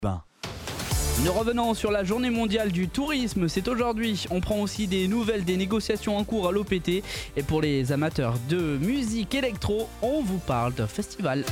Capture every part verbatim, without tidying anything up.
un. Nous revenons sur la journée mondiale du tourisme, c'est aujourd'hui. On prend aussi des nouvelles des négociations en cours à l'O P T. Et pour les amateurs de musique électro, on vous parle d'un festival.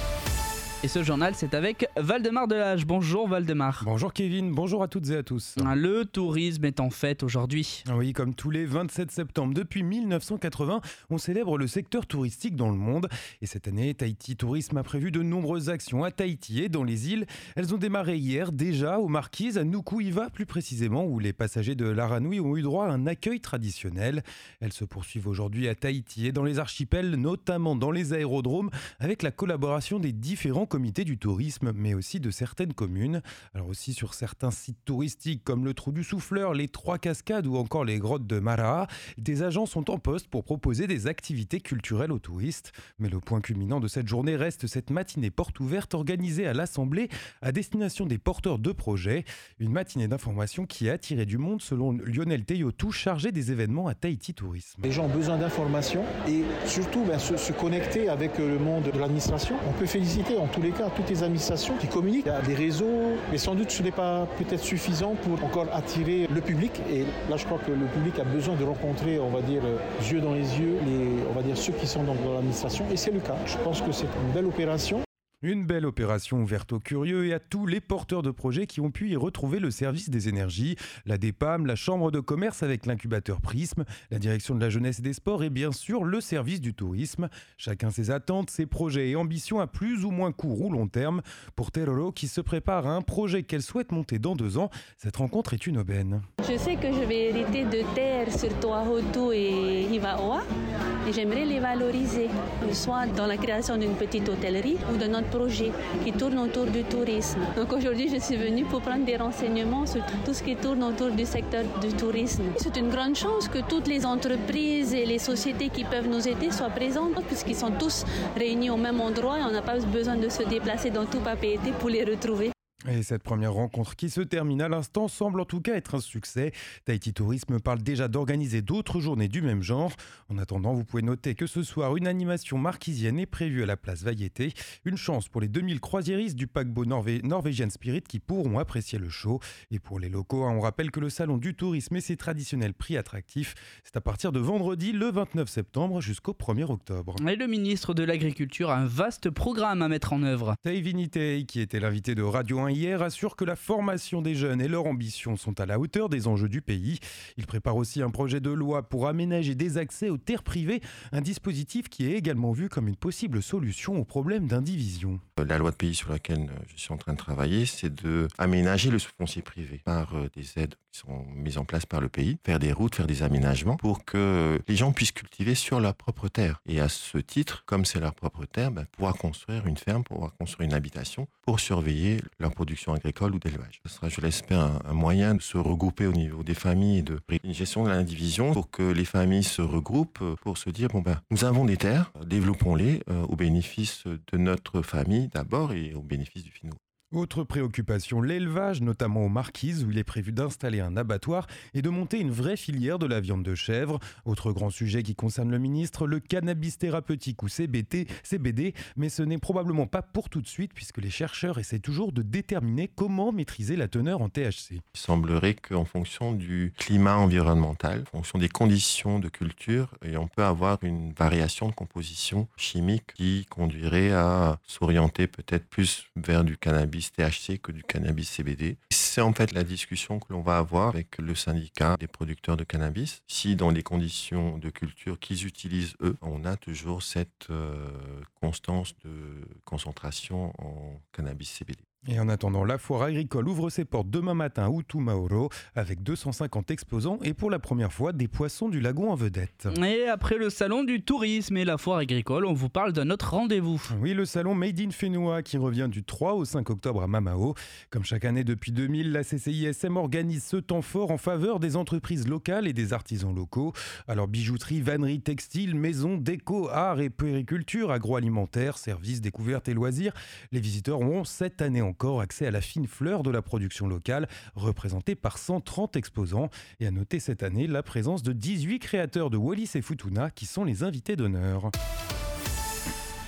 Et ce journal, c'est avec Valdemar Delage. Bonjour Valdemar. Bonjour Kevin, bonjour à toutes et à tous. Le tourisme est en fête aujourd'hui. Oui, comme tous les vingt-sept septembre depuis mille neuf cent quatre-vingts, on célèbre le secteur touristique dans le monde. Et cette année, Tahiti Tourisme a prévu de nombreuses actions à Tahiti et dans les îles. Elles ont démarré hier déjà aux Marquises, à Nuku'iva plus précisément, où les passagers de l'Aranui ont eu droit à un accueil traditionnel. Elles se poursuivent aujourd'hui à Tahiti et dans les archipels, notamment dans les aérodromes, avec la collaboration des différents comités du tourisme, mais aussi de certaines communes. Alors aussi sur certains sites touristiques comme le Trou du Souffleur, les Trois Cascades ou encore les grottes de Mara'a, des agents sont en poste pour proposer des activités culturelles aux touristes. Mais le point culminant de cette journée reste cette matinée porte ouverte organisée à l'Assemblée à destination des porteurs de projets. Une matinée d'information qui a attiré du monde selon Lionel Teyotou, chargé des événements à Tahiti Tourisme. Les gens ont besoin d'informations et surtout ben, se, se connecter avec le monde de l'administration. On peut féliciter en tous les cas toutes les administrations qui communiquent. Il y a des réseaux, mais sans doute ce n'est pas peut-être suffisant pour encore attirer le public. Et là, je crois que le public a besoin de rencontrer, on va dire, yeux dans les yeux, les, on va dire ceux qui sont dans, dans l'administration. Et c'est le cas. Je pense que c'est une belle opération. Une belle opération ouverte aux curieux et à tous les porteurs de projets qui ont pu y retrouver le service des énergies, la DEPAM, la chambre de commerce avec l'incubateur Prisme, la direction de la jeunesse et des sports et bien sûr le service du tourisme. Chacun ses attentes, ses projets et ambitions à plus ou moins court ou long terme. Pour Teroro qui se prépare à un projet qu'elle souhaite monter dans deux ans, cette rencontre est une aubaine. Je sais que je vais hériter de terres sur Toahutu et Hivaoa et j'aimerais les valoriser, soit dans la création d'une petite hôtellerie ou d'un autre projet qui tourne autour du tourisme. Donc aujourd'hui, je suis venue pour prendre des renseignements sur tout ce qui tourne autour du secteur du tourisme. C'est une grande chance que toutes les entreprises et les sociétés qui peuvent nous aider soient présentes puisqu'ils sont tous réunis au même endroit et on n'a pas besoin de se déplacer dans tout Papeete pour les retrouver. Et cette première rencontre qui se termine à l'instant semble en tout cas être un succès. Tahiti Tourisme parle déjà d'organiser d'autres journées du même genre. En attendant, vous pouvez noter que ce soir, une animation marquisienne est prévue à la place Vaiete. Une chance pour les deux mille croisiéristes du paquebot Norvé- Norwegian Spirit qui pourront apprécier le show. Et pour les locaux, on rappelle que le salon du tourisme et ses traditionnels prix attractifs, c'est à partir de vendredi le vingt-neuf septembre jusqu'au premier octobre. Et le ministre de l'Agriculture a un vaste programme à mettre en œuvre. Teivinitei, qui était l'invité de Radio un hier, assure que la formation des jeunes et leurs ambitions sont à la hauteur des enjeux du pays. Il prépare aussi un projet de loi pour aménager des accès aux terres privées, un dispositif qui est également vu comme une possible solution au problème d'indivision. La loi de pays sur laquelle je suis en train de travailler, c'est d'aménager le foncier privé par des aides qui sont mises en place par le pays, faire des routes, faire des aménagements pour que les gens puissent cultiver sur leur propre terre. Et à ce titre, comme c'est leur propre terre, ben, pouvoir construire une ferme, pouvoir construire une habitation pour surveiller leur production agricole ou d'élevage. Ce sera, je l'espère, un, un moyen de se regrouper au niveau des familles et de une gestion de l'indivision pour que les familles se regroupent pour se dire, bon ben, nous avons des terres, développons-les euh, au bénéfice de notre famille d'abord et au bénéfice du finot. Autre préoccupation, l'élevage, notamment aux Marquises, où il est prévu d'installer un abattoir et de monter une vraie filière de la viande de chèvre. Autre grand sujet qui concerne le ministre, le cannabis thérapeutique ou C B T, C B D, mais ce n'est probablement pas pour tout de suite puisque les chercheurs essaient toujours de déterminer comment maîtriser la teneur en T H C. Il semblerait qu'en fonction du climat environnemental, en fonction des conditions de culture, et on peut avoir une variation de composition chimique qui conduirait à s'orienter peut-être plus vers du cannabis T H C que du cannabis C B D. C'est en fait la discussion que l'on va avoir avec le syndicat des producteurs de cannabis. Si dans les conditions de culture qu'ils utilisent eux, on a toujours cette euh, constance de concentration en cannabis C B D. Et en attendant, la foire agricole ouvre ses portes demain matin à Utumaoro avec deux cent cinquante exposants et pour la première fois des poissons du lagon en vedette. Et après le salon du tourisme et la foire agricole, on vous parle d'un autre rendez-vous. Oui, le salon Made in Whenua qui revient du trois au cinq octobre à Mamao. Comme chaque année depuis deux mille, la C C I S M organise ce temps fort en faveur des entreprises locales et des artisans locaux. Alors bijouterie, vannerie, textile, maison, déco, art et puériculture, agroalimentaire, services, découvertes et loisirs. Les visiteurs auront cette année encore accès à la fine fleur de la production locale, représentée par cent trente exposants. Et à noter cette année la présence de dix-huit créateurs de Wallis et Futuna qui sont les invités d'honneur.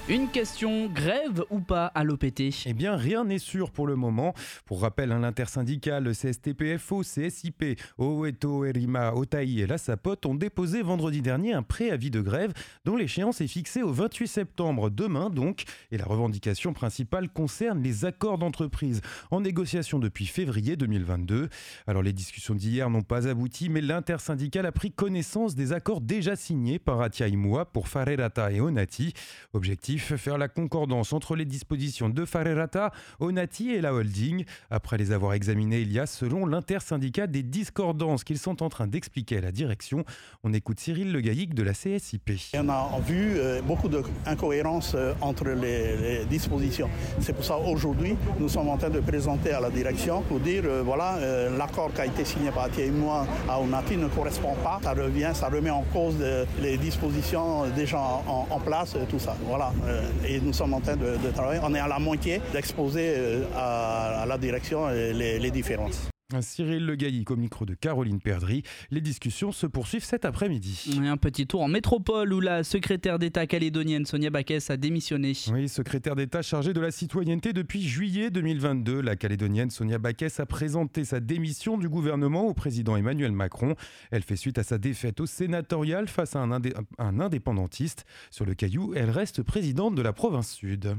Une question, grève ou pas à l'O P T ? Eh bien, rien n'est sûr pour le moment. Pour rappel, hein, l'intersyndicale, le C S T P F O, C S I P, Oeto, Erima, Otaï et la Sapote ont déposé vendredi dernier un préavis de grève dont l'échéance est fixée au vingt-huit septembre, demain donc. Et la revendication principale concerne les accords d'entreprise en négociation depuis février deux mille vingt-deux. Alors, les discussions d'hier n'ont pas abouti, mais l'intersyndicale a pris connaissance des accords déjà signés par Atia Imoa pour Farerata et Onati. Objectif, faire la concordance entre les dispositions de Farerata, Onati et la holding. Après les avoir examinées, il y a, selon l'intersyndicat, des discordances qu'ils sont en train d'expliquer à la direction. On écoute Cyril Le Gaillic de la C S I P. On a vu euh, beaucoup d'incohérences euh, entre les, les dispositions. C'est pour ça qu'aujourd'hui, nous sommes en train de présenter à la direction pour dire euh, voilà, euh, l'accord qui a été signé par Atia Imoa à Onati ne correspond pas. Ça revient, ça remet en cause de, les dispositions déjà en, en place, tout ça. Voilà. Et nous sommes en train de, de travailler. On est à la moitié d'exposer à, à la direction les, les différences. Cyril Le Gaillic au micro de Caroline Perdry. Les discussions se poursuivent cet après-midi. Un petit tour en métropole où la secrétaire d'État calédonienne Sonia Backès a démissionné. Oui, secrétaire d'État chargée de la citoyenneté depuis juillet deux mille vingt-deux. La calédonienne Sonia Backès a présenté sa démission du gouvernement au président Emmanuel Macron. Elle fait suite à sa défaite au sénatorial face à un, indé- un indépendantiste. Sur le Caillou, elle reste présidente de la province sud.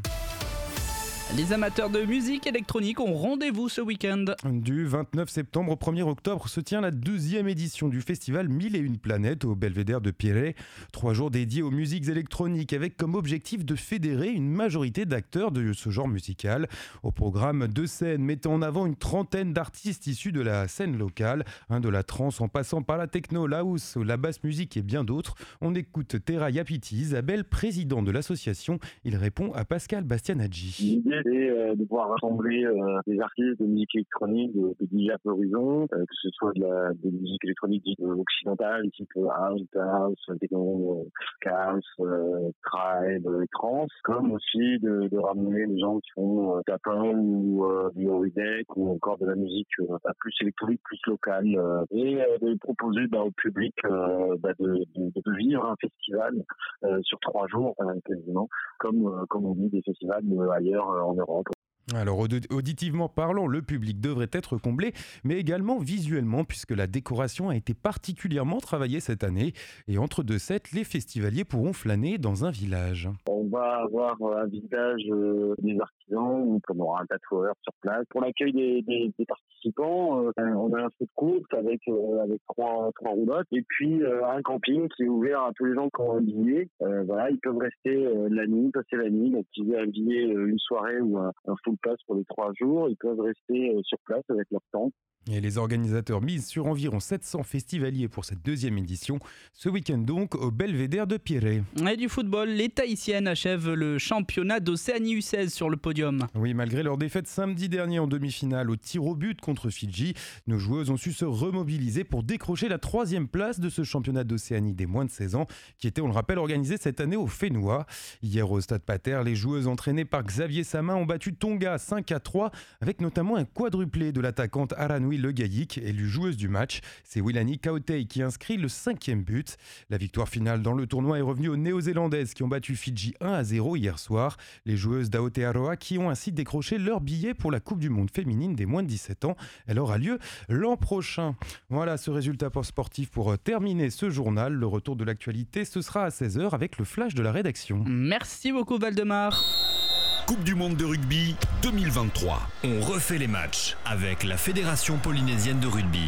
Les amateurs de musique électronique ont rendez-vous ce week-end. Du vingt-neuf septembre au premier octobre se tient la deuxième édition du festival Mille et une planètes au Belvédère de Pierret. Trois jours dédiés aux musiques électroniques avec comme objectif de fédérer une majorité d'acteurs de ce genre musical. Au programme, deux scènes mettant en avant une trentaine d'artistes issus de la scène locale, hein, de la trance en passant par la techno, la house, la basse musique et bien d'autres. On écoute Terra Yapiti, Isabelle, président de l'association. Il répond à Pascal Bastianaggi. C'est euh, de pouvoir rassembler euh, des artistes de musique électronique de, de divers horizons, euh, que ce soit de la de musique électronique dite occidentale, type house, house, techno, house, euh, tribe, euh, trance, comme aussi de, de ramener les gens qui font euh, tapin ou euh, du horideck ou encore de la musique euh, plus électronique, plus locale, euh, et euh, de proposer bah, au public euh, bah, de, de, de vivre un festival euh, sur trois jours, euh, quasiment, comme euh, comme on dit des festivals euh, ailleurs euh, en Europe. Alors auditivement parlant, le public devrait être comblé, mais également visuellement puisque la décoration a été particulièrement travaillée cette année. Et entre deux sets, les festivaliers pourront flâner dans un village. On va avoir un village euh, des artisans où on aura un tatoueur sur place. Pour l'accueil des, des, des participants, euh, on a un food court avec, euh, avec trois, trois roulottes et puis euh, un camping qui est ouvert à tous les gens qui ont un billet. Euh, voilà, ils peuvent rester euh, la nuit, passer la nuit. Donc ils ont un billet euh, une soirée ou un, un full pass pour les trois jours, ils peuvent rester sur place avec leur tente. Et les organisateurs misent sur environ sept cents festivaliers pour cette deuxième édition. Ce week-end donc au Belvédère de Pierret. Et du football, les Tahitiennes achèvent le championnat d'Océanie U seize sur le podium. Oui, malgré leur défaite samedi dernier en demi-finale au tir au but contre Fidji, nos joueuses ont su se remobiliser pour décrocher la troisième place de ce championnat d'Océanie des moins de seize ans qui était, on le rappelle, organisé cette année au Fénois. Hier au Stade Pater, les joueuses entraînées par Xavier Samin ont battu Tonga cinq à trois avec notamment un quadruplé de l'attaquante Aranoui Le Gaillic, élue joueuse du match. C'est Wilani Kaotei qui inscrit le cinquième but. La victoire finale dans le tournoi est revenue aux Néo-Zélandaises qui ont battu Fidji un à zéro hier soir. Les joueuses d'Aotearoa qui ont ainsi décroché leur billet pour la Coupe du Monde féminine des moins de dix-sept ans. Elle aura lieu l'an prochain. Voilà ce résultat sportif pour terminer ce journal. Le retour de l'actualité, ce sera à seize heures avec le flash de la rédaction. Merci beaucoup Valdemar. Coupe du monde de rugby deux mille vingt-trois. On refait les matchs avec la Fédération polynésienne de rugby.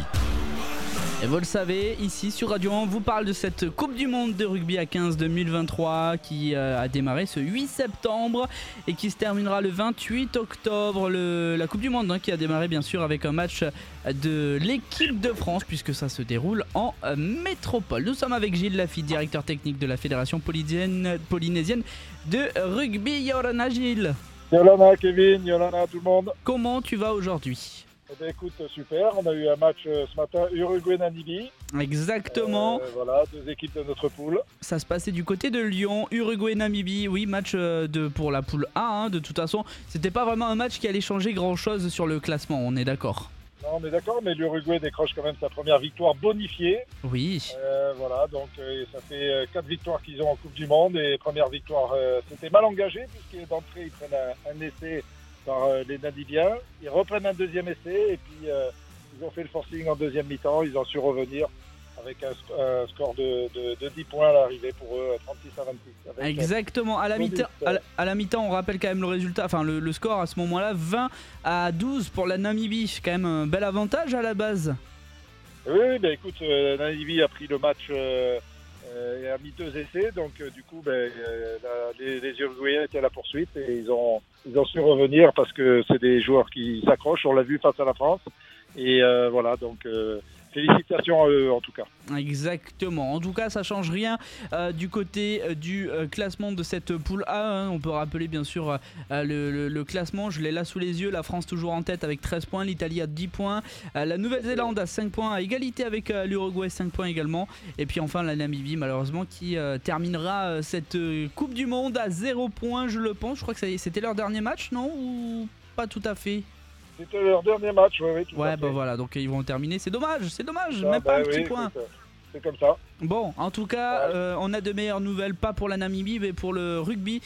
Et vous le savez, ici sur Radio un, on vous parle de cette Coupe du Monde de rugby à quinze deux mille vingt-trois qui a démarré ce huit septembre et qui se terminera le vingt-huit octobre. Le, la Coupe du Monde hein, qui a démarré bien sûr avec un match de l'équipe de France puisque ça se déroule en métropole. Nous sommes avec Gilles Lafitte, directeur technique de la Fédération polynésienne, polynésienne de rugby. Yorana Gilles. Yolana, Kevin, Yolana, tout le monde. Comment tu vas aujourd'hui ? Eh bien, écoute, super. On a eu un match euh, ce matin, Uruguay-Namibie. Exactement. Euh, voilà, deux équipes de notre poule. Ça se passait du côté de Lyon, Uruguay-Namibie. Oui, match euh, de, pour la poule A. Hein, de toute façon, c'était pas vraiment un match qui allait changer grand-chose sur le classement, on est d'accord. Non, on est d'accord, mais l'Uruguay décroche quand même sa première victoire bonifiée. Oui. Euh, voilà, donc euh, ça fait euh, quatre victoires qu'ils ont en Coupe du Monde et première victoire, euh, c'était mal engagé puisque d'entrée ils prennent un, un essai par euh, les Namibiens, ils reprennent un deuxième essai et puis euh, ils ont fait le forcing en deuxième mi-temps, ils ont su revenir avec un, un score de, de, de dix points à l'arrivée pour eux, trente-six à vingt-six. Avec Exactement, à la, mi-temps, à, la, à la mi-temps on rappelle quand même le résultat, enfin le, le score à ce moment-là, vingt à douze pour la Namibie, c'est quand même un bel avantage à la base. Oui, oui bah, écoute, euh, la Namibie a pris le match euh, euh, et a mis deux essais, donc euh, du coup bah, euh, la, les, les Uruguayens étaient à la poursuite et ils ont, ils ont su revenir parce que c'est des joueurs qui s'accrochent, on l'a vu face à la France, et euh, voilà, donc... Euh, félicitations à eux en tout cas. Exactement. En tout cas, ça change rien euh, du côté euh, du euh, classement de cette poule A. Hein. On peut rappeler bien sûr euh, le, le, le classement. Je l'ai là sous les yeux. La France toujours en tête avec treize points. L'Italie a dix points. Euh, la Nouvelle-Zélande a cinq points. À égalité avec euh, l'Uruguay, cinq points également. Et puis enfin la Namibie malheureusement qui euh, terminera euh, cette euh, Coupe du Monde à zéro points, je le pense. Je crois que ça, c'était leur dernier match, non? Ou pas tout à fait? C'était leur dernier match, oui, oui. Tout ouais, à bah fait. voilà, donc ils vont terminer. C'est dommage, c'est dommage, Ah, même bah pas un oui, petit point. écoute, c'est comme ça. Bon, en tout cas, ouais. euh, on a de meilleures nouvelles, pas pour la Namibie, mais pour le rugby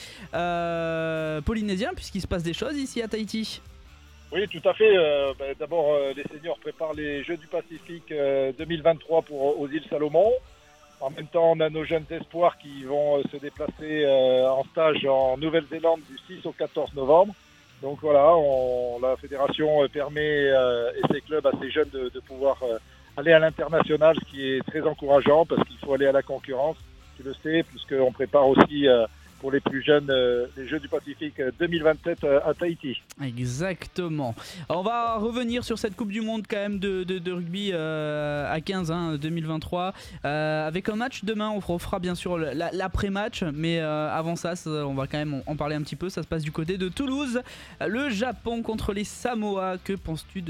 euh, polynésien, puisqu'il se passe des choses ici à Tahiti. Oui, tout à fait. Euh, bah, d'abord, euh, les seniors préparent les Jeux du Pacifique euh, deux mille vingt-trois pour, aux îles Salomon. En même temps, on a nos jeunes espoirs qui vont euh, se déplacer euh, en stage en Nouvelle-Zélande du six au quatorze novembre. Donc voilà, on, la fédération permet euh, et ses clubs à ces jeunes de, de pouvoir euh, aller à l'international, ce qui est très encourageant parce qu'il faut aller à la concurrence, tu le sais, puisqu'on prépare aussi euh, pour les plus jeunes euh, les Jeux du Pacifique deux mille vingt-sept euh, à Tahiti. Exactement. On va revenir sur cette Coupe du Monde quand même de, de, de rugby euh, à quinze, hein, deux mille vingt-trois, euh, avec un match demain. On fera bien sûr la, l'après-match, mais euh, avant ça, ça, on va quand même en parler un petit peu. Ça se passe du côté de Toulouse, le Japon contre les Samoa. Que penses-tu de